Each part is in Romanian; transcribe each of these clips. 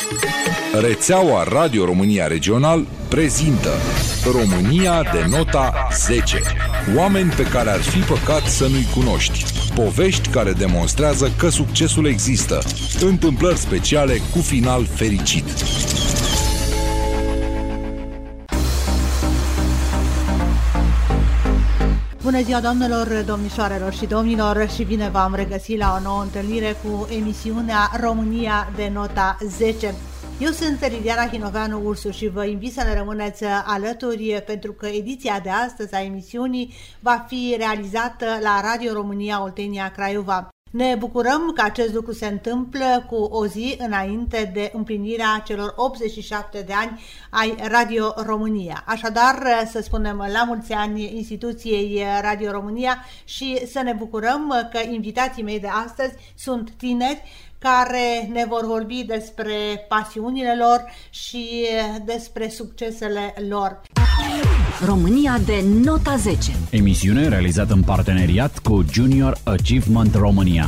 Rețeaua Radio România Regional prezintă România de nota 10. Oameni pe care ar fi păcat să nu-i cunoști. Povești care demonstrează că succesul există. Întâmplări speciale cu final fericit. Bună ziua, doamnelor, domnișoarelor și domnilor, și bine v-am regăsit la o nouă întâlnire cu emisiunea România de nota 10. Eu sunt Liliana Hinoveanu Ursu și vă invit să ne rămâneți alături, pentru că ediția de astăzi a emisiunii va fi realizată la Radio România Oltenia Craiova. Ne bucurăm că acest lucru se întâmplă cu o zi înainte de împlinirea celor 87 de ani ai Radio România. Așadar, să spunem la mulți ani instituției Radio România și să ne bucurăm că invitații mei de astăzi sunt tineri care ne vor vorbi despre pasiunile lor și despre succesele lor. România de nota 10. Emisiune realizată în parteneriat cu Junior Achievement România.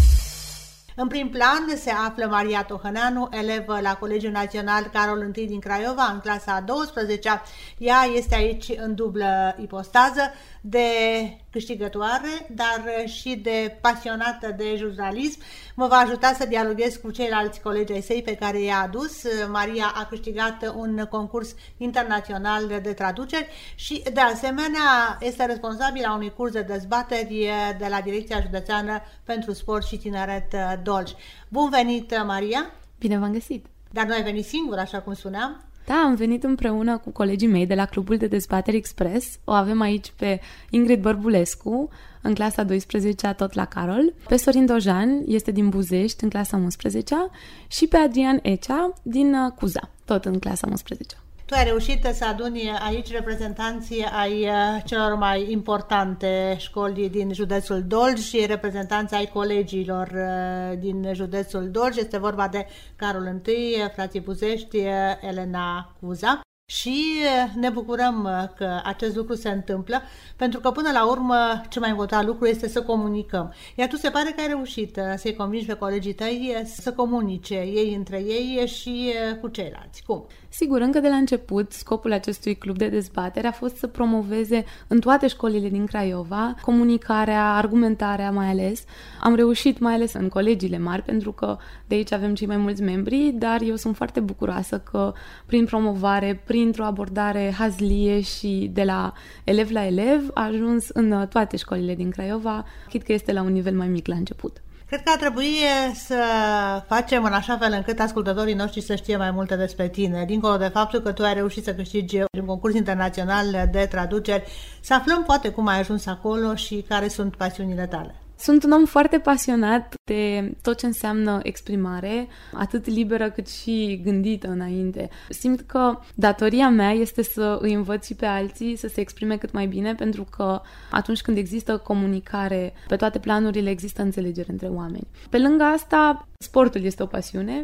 În prim plan se află Maria Tohăneanu, elevă la Colegiul Național Carol I din Craiova, în clasa a 12-a. Ea este aici în dublă ipostază de câștigătoare, dar și de pasionată de jurnalism. Mă va ajuta să dialoghez cu ceilalți colegi ai săi pe care i-a adus. Maria a câștigat un concurs internațional de traduceri și, de asemenea, este responsabilă a unui curs de dezbateri de la Direcția Județeană pentru Sport și Tineret Dolj. Bun venit, Maria! Bine v-am găsit! Dar nu ai venit singur, așa cum spuneam? Da, am venit împreună cu colegii mei de la Clubul de Dezbateri Express. O avem aici pe Ingrid Bărbulescu, în clasa 12-a, tot la Carol. Pe Sorin Dojan, este din Buzești, în clasa 11-a. Și pe Adrian Ecea, din Cuza, tot în clasa 11-a. Tu ai reușit să aduni aici reprezentanții ai celor mai importante școli din județul Dolj și reprezentanții ai colegiilor din județul Dolj. Este vorba de Carol I, frații Buzești, Elena Cuza. Și ne bucurăm că acest lucru se întâmplă, pentru că până la urmă cel mai important lucru este să comunicăm. Iar tu se pare că ai reușit să-i convingi pe colegii tăi să comunice ei între ei și cu ceilalți. Cum? Sigur, încă de la început, scopul acestui club de dezbatere a fost să promoveze în toate școlile din Craiova comunicarea, argumentarea mai ales. Am reușit mai ales în colegiile mari, pentru că de aici avem cei mai mulți membri, dar eu sunt foarte bucuroasă că prin promovare, printr-o abordare hazlie și de la elev la elev, a ajuns în toate școlile din Craiova, chit că este la un nivel mai mic la început. Cred că ar trebui să facem în așa fel încât ascultătorii noștri să știe mai multe despre tine, dincolo de faptul că tu ai reușit să câștigi un concurs internațional de traduceri, să aflăm poate cum ai ajuns acolo și care sunt pasiunile tale. Sunt un om foarte pasionat de tot ce înseamnă exprimare, atât liberă cât și gândită înainte. Simt că datoria mea este să îi învăț și pe alții să se exprime cât mai bine, pentru că atunci când există comunicare pe toate planurile, există înțelegere între oameni. Pe lângă asta, sportul este o pasiune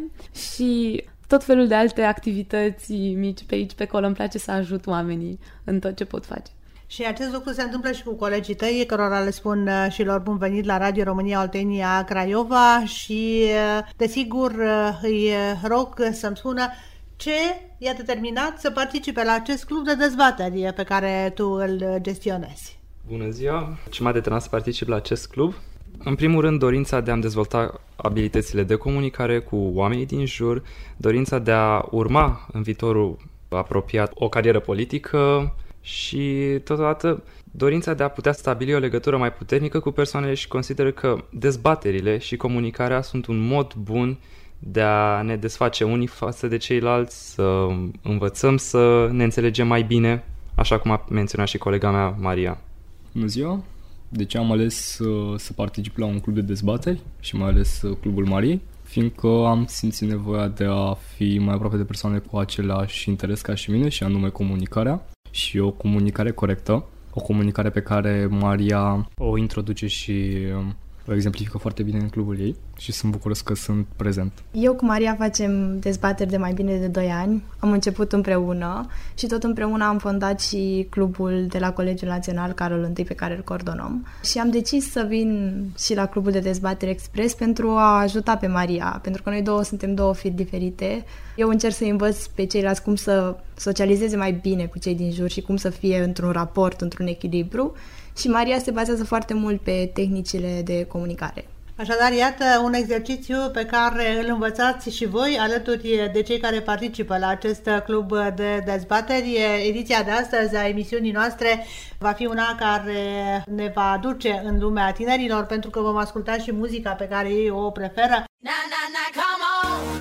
și tot felul de alte activități mici pe aici, pe acolo. Îmi place să ajut oamenii în tot ce pot face. Și acest lucru se întâmplă și cu colegii tăi, cărora le spun și lor bun venit la Radio România Oltenia Craiova și, desigur, îi rog să-mi spună ce i-a determinat să participe la acest club de dezbateri pe care tu îl gestionezi. Bună ziua! Ce m-a determinat să particip la acest club? În primul rând, dorința de a-mi dezvolta abilitățile de comunicare cu oamenii din jur, dorința de a urma în viitorul apropiat o carieră politică, și totodată dorința de a putea stabili o legătură mai puternică cu persoanele și consider că dezbaterile și comunicarea sunt un mod bun de a ne desface unii față de ceilalți, să învățăm să ne înțelegem mai bine, așa cum a menționat și colega mea, Maria. Bună ziua! De ce am ales să particip la un club de dezbateri și mai ales Clubul Mariei? Fiindcă am simțit nevoia de a fi mai aproape de persoane cu același interes ca și mine, și anume comunicarea. Și o comunicare corectă, o comunicare pe care Maria o introduce și o exemplifică foarte bine în clubul ei. și sunt bucuros că sunt prezent. Eu cu Maria facem dezbateri de mai bine de 2 ani. Am început împreună și tot împreună am fondat și clubul de la Colegiul Național Carol I pe care îl coordonăm. Și am decis să vin și la clubul de dezbatere Express pentru a ajuta pe Maria, pentru că noi două suntem 2 firi diferite. Eu încerc să învăț pe ceilalți cum să socializeze mai bine cu cei din jur și cum să fie într-un raport, într-un echilibru. Și Maria se bazează foarte mult pe tehnicile de comunicare. Așadar, iată un exercițiu pe care îl învățați și voi alături de cei care participă la acest club de dezbateri. Ediția de astăzi a emisiunii noastre va fi una care ne va aduce în lumea tinerilor, pentru că vom asculta și muzica pe care ei o preferă. Na, na, na, come on!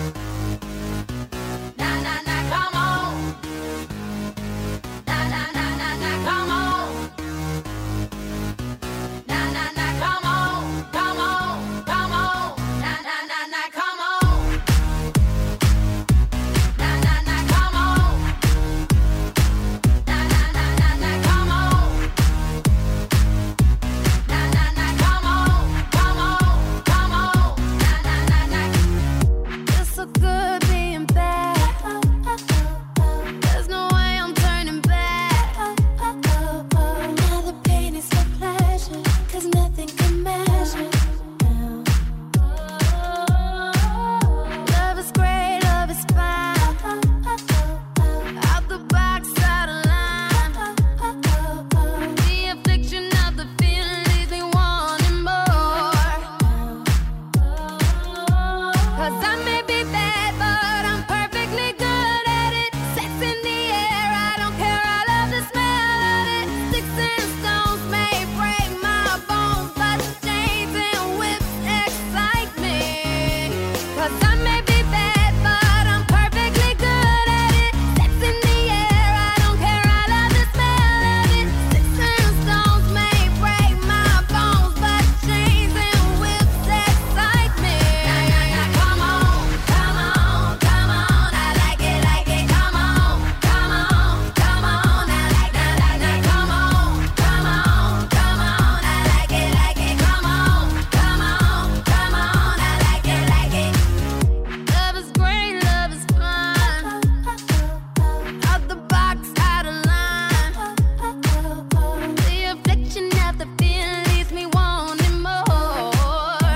Na, na, na, come on! Na, na, na, na, na, come on! Na, na, na, come on! Come on, come on! Na, na, na, na, come on! Na, na, na, come on! Na, na, na, na, na, come on! Na, na, na, come on! Come on, come on! Na, na, na, na. It's so good being bad. There's no way I'm turning back. Now the pain is for pleasure, 'cause nothing can measure. Love is great, love is fine. Out the box, out of line. The affliction of the feeling leaves me wanting more. 'Cause I may be bad, but I'm perfectly good at it. Sex in the air, I don't care, I love the smell of it. Sticks and stones may break my bones, but chains and whips excite me. 'Cause I may be bad, but I'm perfectly good at it. Sex in the air, I don't care, I love the smell of it. Sticks and stones may break my bones, but chains and whips excite me. Na, na, na, come on, come on, come on. I like it, come on, come on, come on. I like that, come on, come on, come on. I like it, come on, come on, come on. I like it. Love is great, love is fun. Out the box, out of line. The affliction of the feeling leaves me wanting more.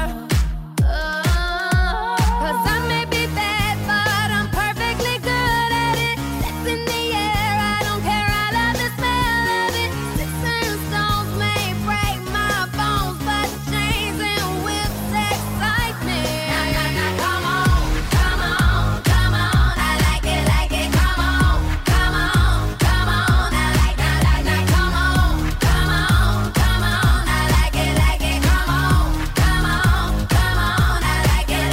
'Cause I may be bad, but I'm perfectly good at it. Sex in the air, I don't care, I love the smell of it. Sticks and stones may break my bones, but chains and whips excite me. Na, na, na, come on, come on, come on. I like it, come on, come on, come on. I like that, come on, come on, come on. I like it, come on, come on, come on. I like it.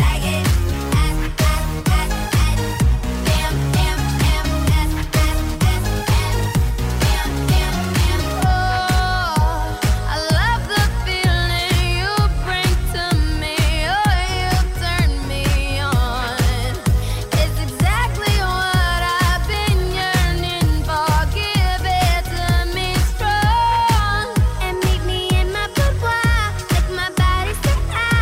I love the feeling you bring to me. Oh, you turn me on. It's exactly what I've been yearning for. Give it to me strong and meet me in my boudoir. Make my body say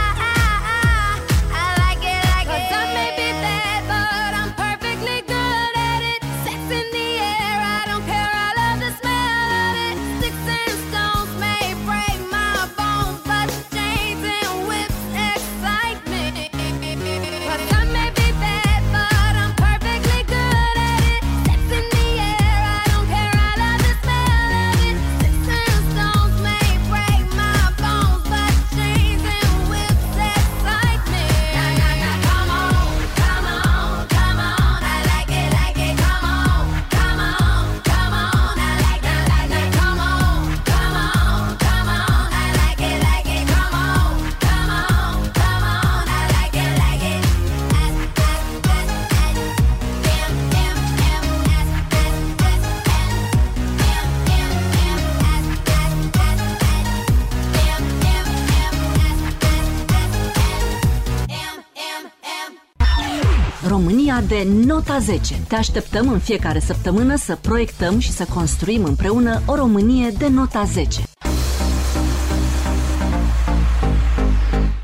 I like it. 'Cause I may be bad, but I'm perfectly good at it. Sex in the air, I don't care, I love the smell of it. Sticks and stones may break my bones, but chains and whips excite me. 'Cause I may be bad, but I'm perfectly good at it. Sex in the air, I don't care, I love the smell of it. Sticks and stones may break my bones, but chains and whips excite me. Na, na, na, come on, come on, come on. I like it, come on, come on, come on. I like that, come on, come on, come on. I like it, come on, come on, come on. I like it. România de nota 10. Te așteptăm în fiecare săptămână să proiectăm și să construim împreună o Românie de nota 10.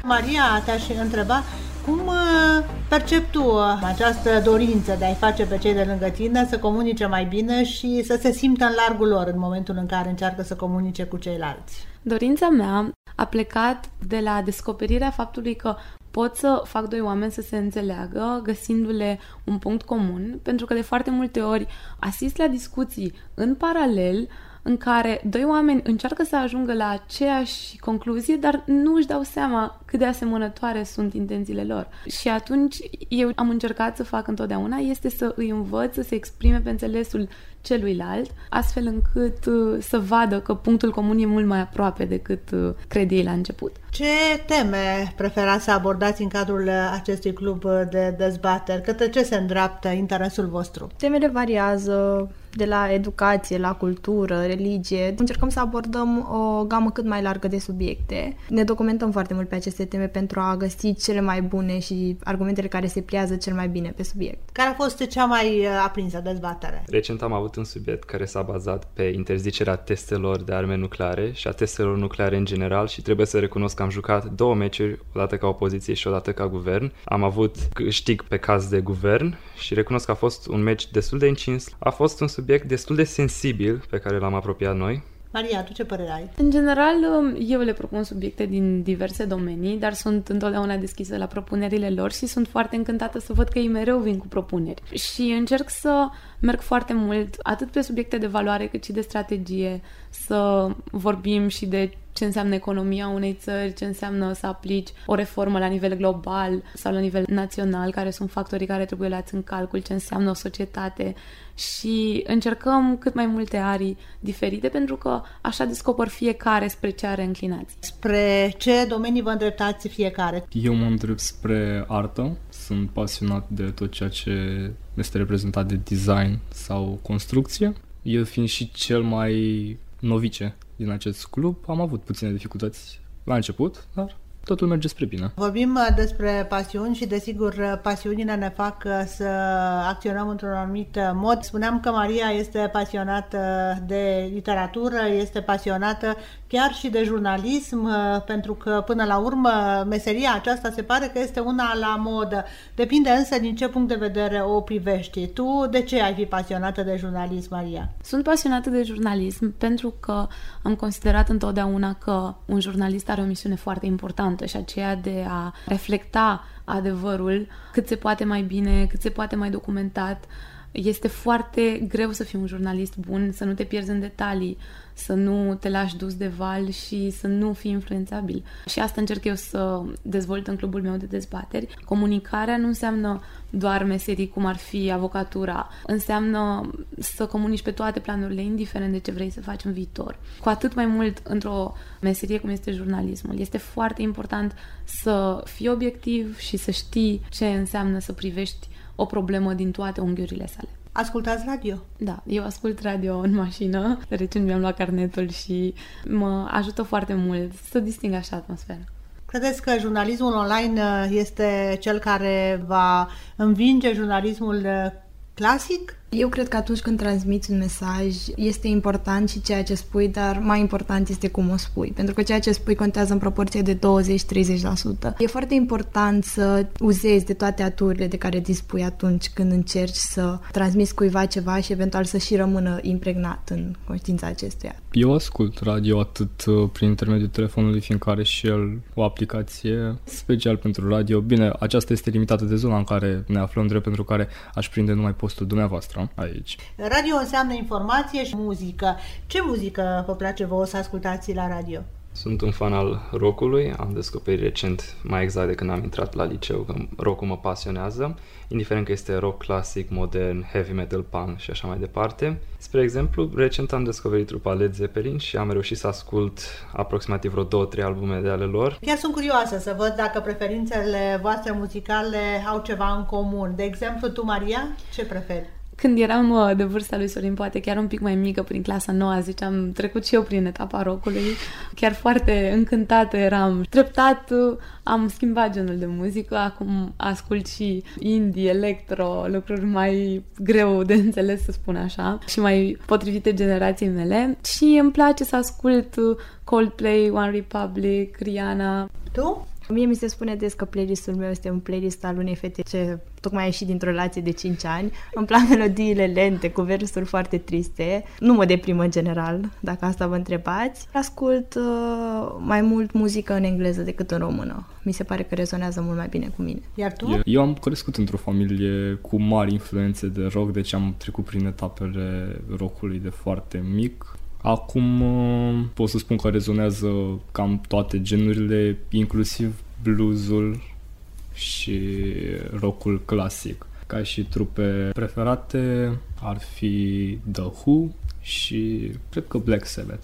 Maria, te-aș întreba cum percepi tu această dorință de a-i face pe cei de lângă tine să comunice mai bine și să se simtă în largul lor în momentul în care încearcă să comunice cu ceilalți? Dorința mea a plecat de la descoperirea faptului că pot să fac doi oameni să se înțeleagă, găsindu-le un punct comun, pentru că de foarte multe ori asist la discuții în paralel în care doi oameni încearcă să ajungă la aceeași concluzie, dar nu își dau seama cât de asemănătoare sunt intențiile lor. Și atunci eu am încercat să fac întotdeauna este să îi învăț să se exprime pe înțelesul celuilalt, astfel încât să vadă că punctul comun e mult mai aproape decât cred ei la început. Ce teme preferați să abordați în cadrul acestui club de dezbateri? Către ce se îndreaptă interesul vostru? Temele variază de la educație, la cultură, religie. Încercăm să abordăm o gamă cât mai largă de subiecte. Ne documentăm foarte mult pe aceste teme pentru a găsi cele mai bune și argumentele care se pliază cel mai bine pe subiect. Care a fost cea mai aprinsă dezbatere? Recent am avut un subiect care s-a bazat pe interzicerea testelor de arme nucleare și a testelor nucleare în general și trebuie să recunosc că am jucat 2 meciuri, o dată ca opoziție și o dată ca guvern. Am avut câștig pe caz de guvern și recunosc că a fost un meci destul de încins. A fost un subiect destul de sensibil pe care l-am apropiat noi. Maria, tu ce părere ai? În general, eu le propun subiecte din diverse domenii, dar sunt întotdeauna deschisă la propunerile lor și sunt foarte încântată să văd că ei mereu vin cu propuneri. Și încerc să merg foarte mult atât pe subiecte de valoare cât și de strategie, să vorbim și de ce înseamnă economia unei țări, ce înseamnă să aplici o reformă la nivel global sau la nivel național, care sunt factorii care trebuie luați în calcul, ce înseamnă o societate și încercăm cât mai multe arii diferite pentru că așa descoper fiecare spre ce are înclinații. Spre ce domenii vă îndreptați fiecare? Eu mă îndrept spre artă, sunt pasionat de tot ceea ce este reprezentat de design sau construcție. Eu fiind și cel mai novice din acest club, am avut puține dificultăți la început, dar totul merge spre bine. Vorbim despre pasiuni și, desigur, pasiunile ne fac să acționăm într-un anumit mod. Spuneam că Maria este pasionată de literatură, este pasionată chiar și de jurnalism, pentru că, până la urmă, meseria aceasta se pare că este una la modă. Depinde însă din ce punct de vedere o privești. Tu de ce ai fi pasionată de jurnalism, Maria? Sunt pasionată de jurnalism pentru că am considerat întotdeauna că un jurnalist are o misiune foarte importantă și aceea de a reflecta adevărul cât se poate mai bine, cât se poate mai documentat. Este foarte greu să fii un jurnalist bun, să nu te pierzi în detalii, să nu te lași dus de val și să nu fii influențabil. Și asta încerc eu să dezvolt în clubul meu de dezbateri. Comunicarea nu înseamnă doar meserii cum ar fi avocatura, înseamnă să comunici pe toate planurile, indiferent de ce vrei să faci în viitor. Cu atât mai mult într-o meserie cum este jurnalismul. Este foarte important să fii obiectiv și să știi ce înseamnă să privești o problemă din toate unghiurile sale. Ascultați radio? Da, eu ascult radio în mașină. Recent mi-am luat carnetul și mă ajută foarte mult să disting așa atmosfera. Credeți că jurnalismul online este cel care va învinge jurnalismul clasic? Eu cred că atunci când transmiți un mesaj este important și ceea ce spui, dar mai important este cum o spui, pentru că ceea ce spui contează în proporție de 20-30%. E foarte important să uzezi de toate aturile de care dispui atunci când încerci să transmiți cuiva ceva și eventual să și rămână impregnat în conștiința acestuia. Eu ascult radio atât prin intermediul telefonului, fiindcă are și el o aplicație special pentru radio. Bine, aceasta este limitată de zona în care ne aflăm, drept pentru care aș prinde numai postul dumneavoastră aici. Radio înseamnă informație și muzică. Ce muzică vă place vouă să ascultați la radio? Sunt un fan al rock-ului, am descoperit recent, mai exact de când am intrat la liceu, că rock-ul mă pasionează, indiferent că este rock clasic, modern, heavy metal, punk și așa mai departe. Spre exemplu, recent am descoperit trupa Led Zeppelin și am reușit să ascult aproximativ vreo 2-3 albume de ale lor. Chiar sunt curioasă să văd dacă preferințele voastre muzicale au ceva în comun. De exemplu, tu, Maria, ce preferi? Când eram de vârsta lui Sorin, poate chiar un pic mai mică, prin clasa 9, am trecut și eu prin etapa rock-ului. Chiar foarte încântată eram. Treptat am schimbat genul de muzică, acum ascult și indie, electro, lucruri mai greu de înțeles, să spun așa, și mai potrivite generației mele. Și îmi place să ascult Coldplay, One Republic, Rihanna. Tu? Mie mi se spune des că playlistul meu este un playlist al unei fete ce tocmai a ieșit dintr-o relație de 5 ani. Îmi plac melodiile lente, cu versuri foarte triste. Nu mă deprimă în general, dacă asta vă întrebați. Ascult mai mult muzică în engleză decât în română. Mi se pare că rezonează mult mai bine cu mine. Iar tu? Eu am crescut într-o familie cu mari influențe de rock, deci am trecut prin etapele rockului de foarte mic. Acum pot să spun că rezonează cam toate genurile, inclusiv bluesul și rockul clasic. Ca și trupe preferate ar fi The Who și cred că Black Sabbath.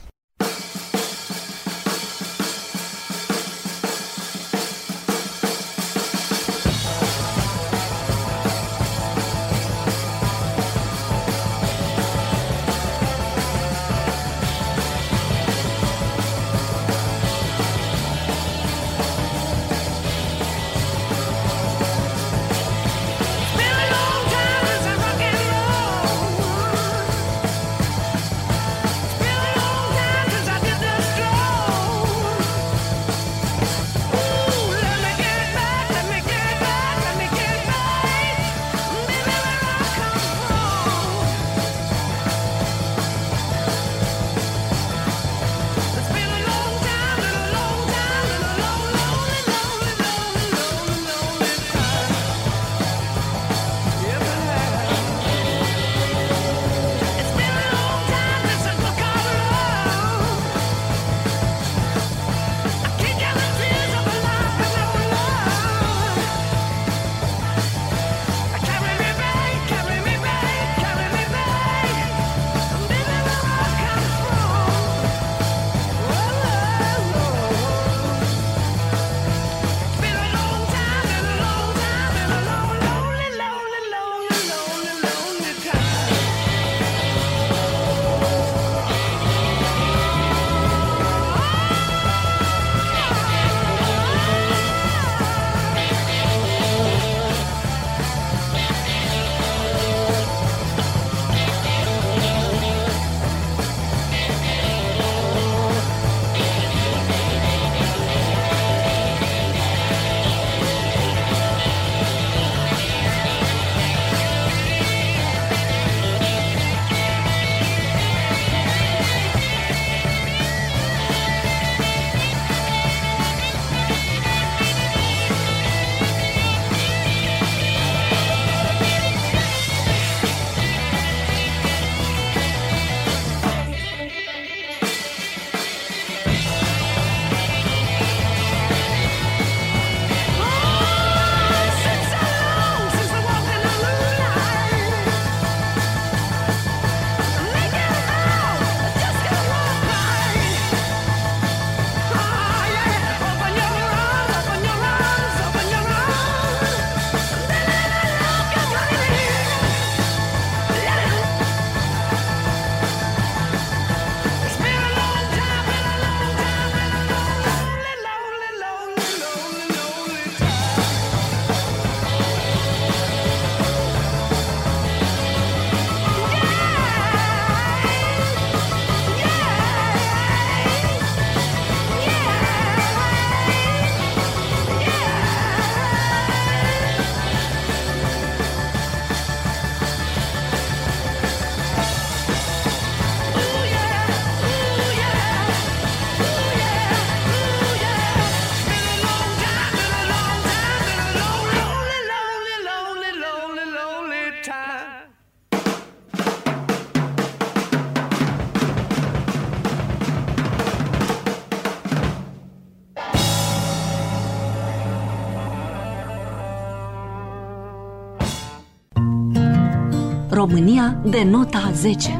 România de nota 10.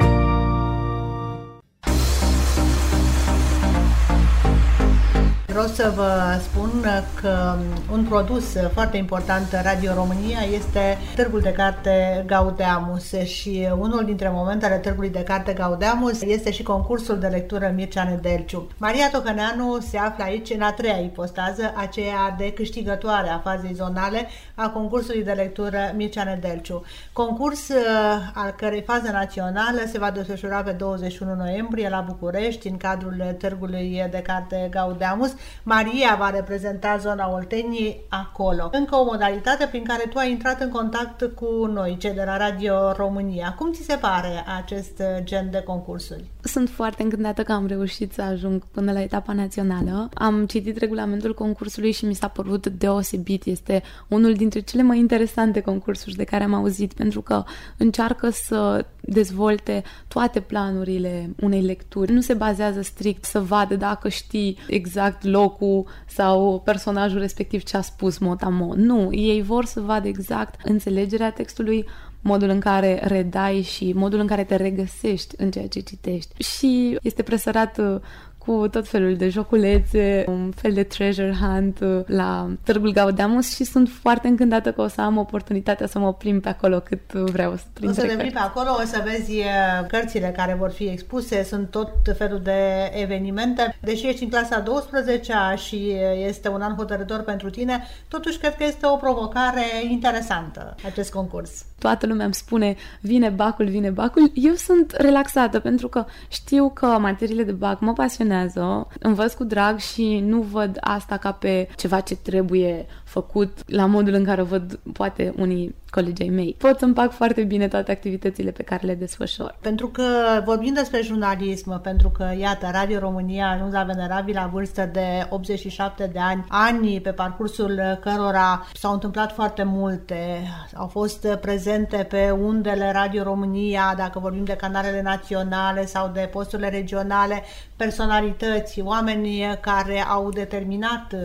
Vreau să vă spun că un produs foarte important în Radio România este Târgul de Carte Gaudeamus și unul dintre momentele Târgului de Carte Gaudeamus este și concursul de lectură Mircea Nedelciu. Maria Tocăneanu se află aici în a treia ipostază, aceea de câștigătoare a fazei zonale a concursului de lectură Mircea Nedelciu. Concurs al cărei fază națională se va desfășura pe 21 noiembrie la București în cadrul Târgului de Carte Gaudeamus Maria va reprezenta zona Olteniei acolo. Încă o modalitate prin care tu ai intrat în contact cu noi, cei de la Radio România. Cum ți se pare acest gen de concursuri? Sunt foarte încântată că am reușit să ajung până la etapa națională. Am citit regulamentul concursului și mi s-a părut deosebit. Este unul dintre cele mai interesante concursuri de care am auzit, pentru că încearcă să dezvolte toate planurile unei lecturi. Nu se bazează strict să vadă dacă știi exact locul sau personajul respectiv ce a spus mot-a-mot. Nu, ei vor să vadă exact înțelegerea textului, modul în care redai și modul în care te regăsești în ceea ce citești. Și este presărat cu tot felul de joculețe, un fel de treasure hunt la Târgul Gaudeamus și sunt foarte încântată că o să am oportunitatea să mă plimb pe acolo cât vreau. O să te plimbi pe acolo, o să vezi cărțile care vor fi expuse, sunt tot felul de evenimente. Deși ești în clasa 12-a și este un an hotărător pentru tine, totuși cred că este o provocare interesantă acest concurs. Toată lumea îmi spune, vine bacul. Eu sunt relaxată pentru că știu că materiile de bac mă pasionează, învăț cu drag și nu văd asta ca pe ceva ce trebuie făcut la modul în care o văd poate unii colegii mei. Pot să împac foarte bine toate activitățile pe care le desfășor. Pentru că vorbim despre jurnalism, pentru că, iată, Radio România a ajuns la venerabilă vârstă de 87 de ani pe parcursul cărora s-au întâmplat foarte multe. Au fost prezente pe undele Radio România, dacă vorbim de canalele naționale sau de posturile regionale, personalități, oameni care au determinat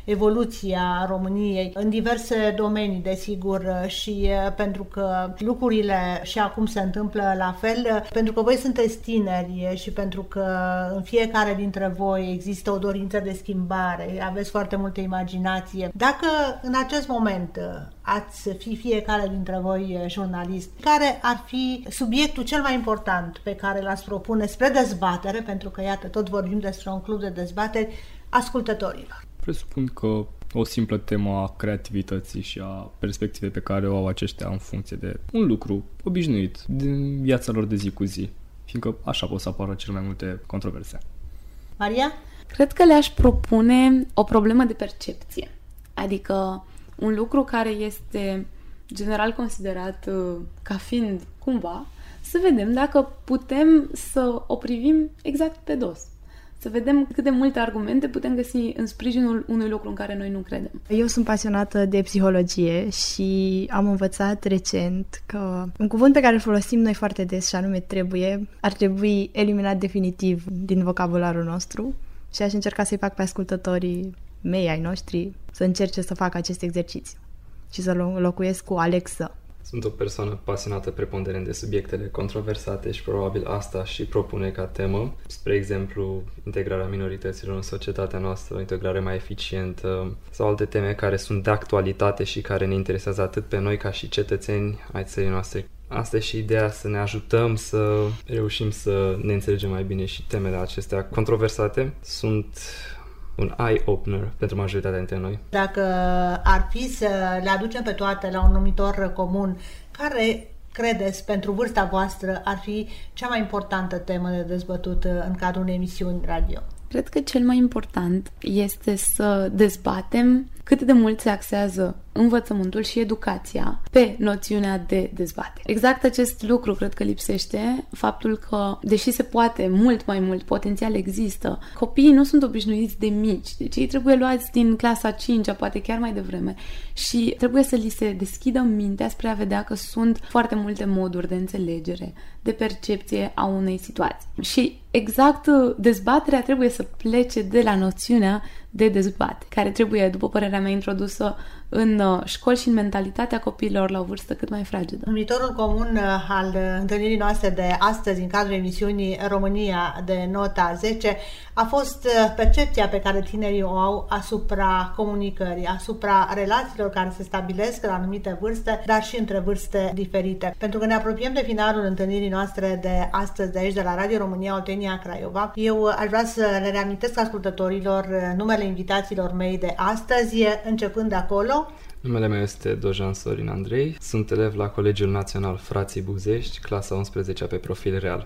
evoluția României în diverse domenii, desigur, și pentru că lucrurile și acum se întâmplă la fel, pentru că voi sunteți tineri și pentru că în fiecare dintre voi există o dorință de schimbare, aveți foarte multă imaginație. Dacă în acest moment ați fi fiecare dintre voi jurnalist, care ar fi subiectul cel mai important pe care l-ați propune spre dezbatere, pentru că, iată, tot vorbim despre un club de dezbateri, ascultătorilor? Presupun că o simplă temă a creativității și a perspectivei pe care o au aceștia în funcție de un lucru obișnuit din viața lor de zi cu zi, fiindcă așa pot să apară cel mai multe controverse. Maria? Cred că le-aș propune o problemă de percepție, adică un lucru care este general considerat ca fiind cumva, să vedem dacă putem să o privim exact pe dos. Să vedem cât de multe argumente putem găsi în sprijinul unui lucru în care noi nu credem. Eu sunt pasionată de psihologie și am învățat recent că un cuvânt pe care îl folosim noi foarte des, și anume trebuie, ar trebui eliminat definitiv din vocabularul nostru și aș încerca să-i fac pe ascultătorii mei, ai noștri, să încerce să facă acest exercițiu și să locuiesc cu Alexa. Sunt o persoană pasionată preponderent de subiectele controversate și probabil asta și propune ca temă. Spre exemplu, integrarea minorităților în societatea noastră, o integrare mai eficientă sau alte teme care sunt de actualitate și care ne interesează atât pe noi ca și cetățeni ai țării noastre. Asta e și ideea, să ne ajutăm să reușim să ne înțelegem mai bine și temele acestea controversate sunt un eye-opener pentru majoritatea dintre noi. Dacă ar fi să le aducem pe toate la un numitor comun, care credeți pentru vârsta voastră ar fi cea mai importantă temă de dezbătut în cadrul unei emisiuni radio? Cred că cel mai important este să dezbatem cât de mult se axează învățământul și educația pe noțiunea de dezbatere. Exact acest lucru cred că lipsește, faptul că, deși se poate mult mai mult, potențial există, copiii nu sunt obișnuiți de mici, deci ei trebuie luați din clasa 5-a, poate chiar mai devreme, și trebuie să li se deschidă mintea spre a vedea că sunt foarte multe moduri de înțelegere, de percepție a unei situații. Și exact dezbaterea trebuie să plece de la noțiunea de dezbatere, care trebuie, după părerea mea, introdusă în școli și în mentalitatea copiilor la o vârstă cât mai fragedă. Numitorul comun al întâlnirii noastre de astăzi în cadrul emisiunii România de nota 10 a fost percepția pe care tinerii o au asupra comunicării, asupra relațiilor care se stabilesc la anumite vârste, dar și între vârste diferite. Pentru că ne apropiem de finalul întâlnirii noastre de astăzi de aici, de la Radio România Oltenia Craiova, eu aș vrea să le reamintesc ascultătorilor numele invitațiilor mei de astăzi, începând de acolo. Numele meu este Dojan Sorin Andrei, sunt elev la Colegiul Național Frații Buzești, clasa 11-a pe profil real.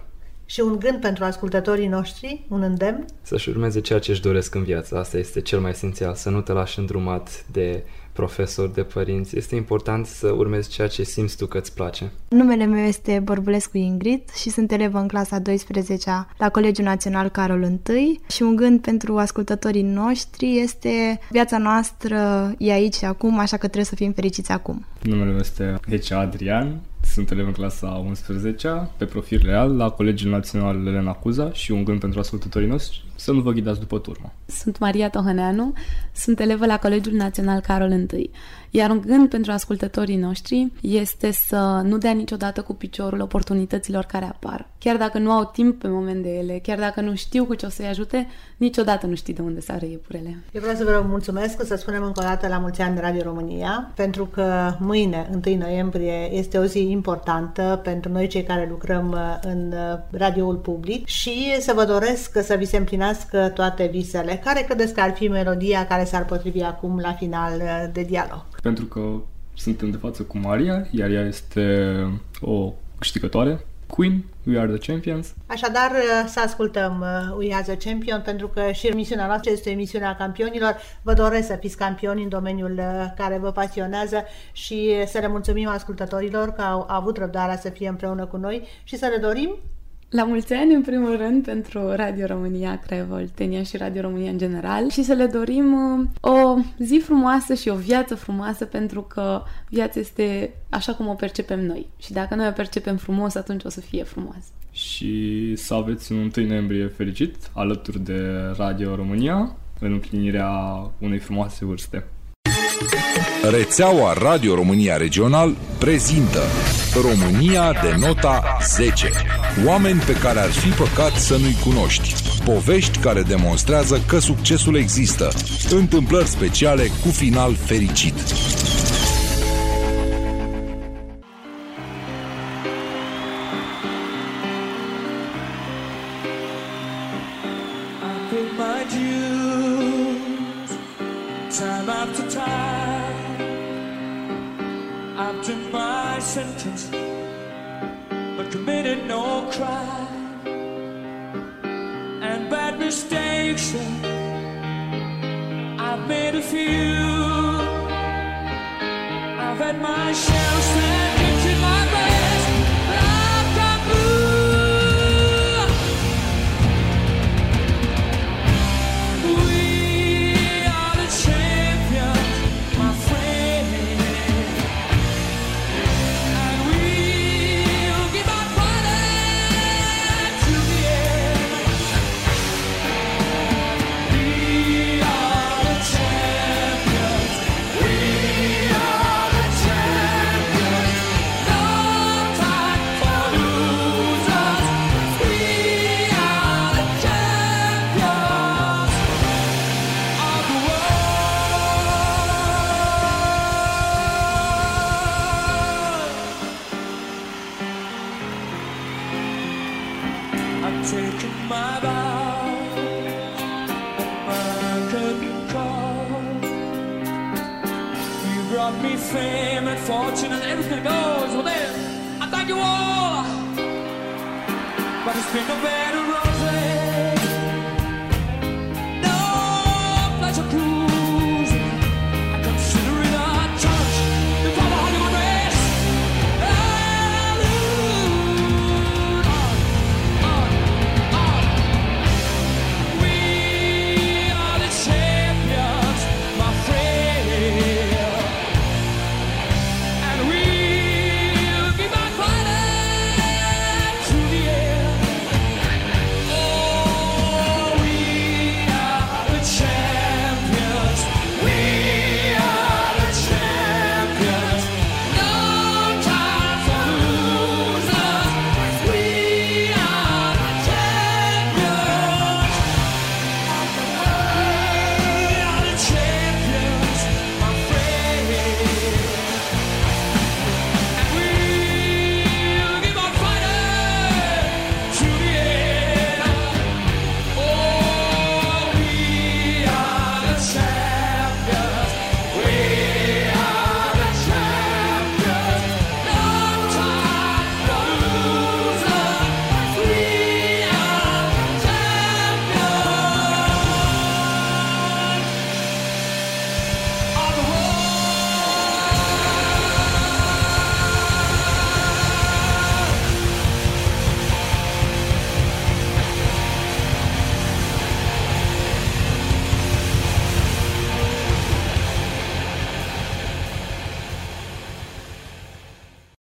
Și un gând pentru ascultătorii noștri, un îndemn? Să-și urmeze ceea ce își doresc în viață. Asta este cel mai esențial. Să nu te lași îndrumat de profesori, de părinți. Este important să urmezi ceea ce simți tu că îți place. Numele meu este Bărbulescu Ingrid și sunt elevă în clasa 12-a la Colegiul Național Carol I. Și un gând pentru ascultătorii noștri este: viața noastră e aici și acum, așa că trebuie să fim fericiți acum. Numele meu este Hecea Adrian, sunt elev în clasa 11-a, pe profil real, la Colegiul Național Elena Cuza și un gând pentru ascultătorii noștri: să nu vă ghidați după turmă. Sunt Maria Tohăneanu, sunt elevă la Colegiul Național Carol I. Iar un gând pentru ascultătorii noștri este să nu dea niciodată cu piciorul oportunităților care apar. Chiar dacă nu au timp pe moment de ele, chiar dacă nu știu cu ce o să-i ajute, niciodată nu știi de unde sară iepurele. Eu vreau să vă mulțumesc, să spunem încă o dată la mulți ani de Radio România, pentru că mâine, 1 noiembrie, este o zi importantă pentru noi cei care lucrăm în radioul public și să vă doresc să vi se împlinească toate visele. Care credeți că ar fi melodia care s-ar potrivi acum la final de dialog? Pentru că suntem de față cu Maria, iar ea este o câștigătoare. Queen, We Are The Champions. Așadar, să ascultăm We Are The Champion, pentru că și emisiunea noastră este emisiunea campionilor. Vă doresc să fiți campioni în domeniul care vă pasionează și să le mulțumim ascultătorilor că au avut răbdarea să fie împreună cu noi și să le dorim la mulți ani, în primul rând, pentru Radio România Craiova, Oltenia și Radio România în general și să le dorim o zi frumoasă și o viață frumoasă, pentru că viața este așa cum o percepem noi și dacă noi o percepem frumos, atunci o să fie frumoasă. Și să aveți un 1 noiembrie fericit alături de Radio România în împlinirea unei frumoase vârste. Rețeaua Radio România Regional prezintă România de nota 10. Oameni pe care ar fi păcat să nu-i cunoști. Povești care demonstrează că succesul există. Întâmplări speciale cu final fericit. Time after time, I've done my sentence, but committed no crime. And bad mistakes, I've made a few. I've had my share of sandwich in my breast, but I've got blue. We are the champions, my friend, and we'll keep on fighting to the end. We are the champions. We are the champions. No time for losers. We are the champions of the world. I've taken my vows, my curtain call. You brought me fame and fortune and everything goes. Well then, I thank you all, but it's been no better